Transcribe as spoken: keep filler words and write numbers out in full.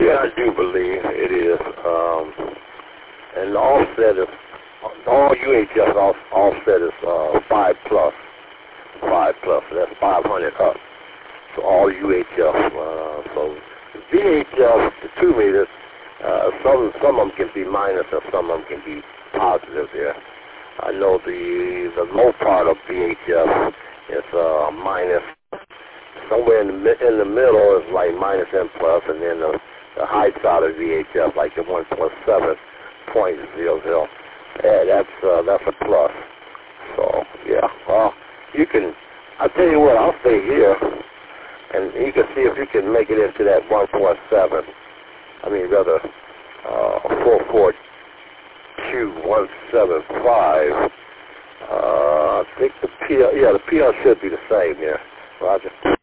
Yeah, I do believe it is. Um, and the offset is, all U H F off, offset is uh, five plus. five plus, so that's five hundred up. So all U H F. Uh, so V H F, the two meters, uh, some, some of them can be minus and some of them can be positive there. I know the the low part of V H F is uh, minus. Somewhere in the in the middle is like minus and plus, and then the, the high side of V H F, like the one point seven point zero zero, yeah, that's uh, that's a plus. So yeah, well, you can. I'll tell you what, I'll stay here, and you can see if you can make it into that one point seven. I mean, rather uh, four four two one seven five. Uh, I think the P L, yeah, the P L should be the same here. Roger.